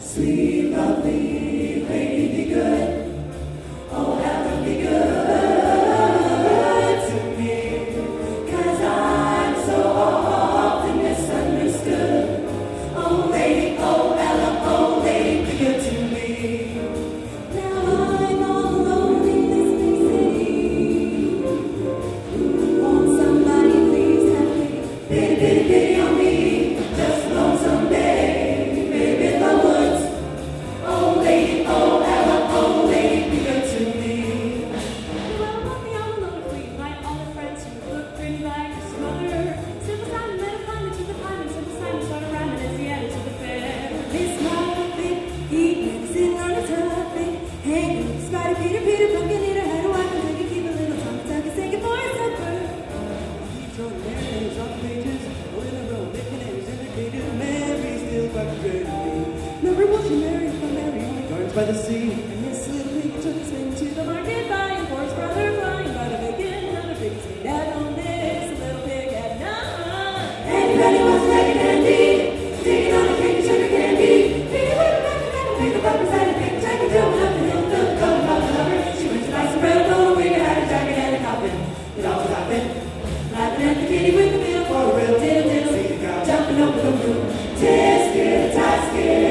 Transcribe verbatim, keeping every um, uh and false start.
Sweet, lovely lady, be good. Oh, heaven, be good to me. 'Cause I'm so often misunderstood. Oh, lady, oh, Ella, oh, lady, be good to me. Now I'm all alone in this big city. Won't somebody please help me? Pity, pity, pity on me. Just alone someday. Maybe in the woods. Oh, lady, oh, Ella, oh, lady, be good to me. Well, on the outlook, we invite all our friends who look pretty like your mother. Simple Simon met a climb into the climb, and Simple Simon started rhyming as he headed to the fair. This Muppet eating, sitting on a tuffet, hanging, Spotty Peter, Peter, pumpkin eater, had a wife and I could keep a little tongue tuck and sing it for his supper. Keep drawing narratives on the pages, all in a row, making names indicated. Mary still quite great to me. Never will she marry if I marry only gardens by the sea. And this little pig took his thing to the market, buying for his brother, flying by the bacon. Another pig stayed at home, this little pig had none. Anybody wants to take a candy? Digging on a cake of sugar candy. Pick up a back, back, pick up up beside a pig, take a jump up the hill, look, go, go, lover. She went to buy some bread, roll a wig, had a jacket and a coffin. It all was laughing, laughing at the kitty with the bill for a real diddle diddle. Jumping over the roof, tisket, tasket.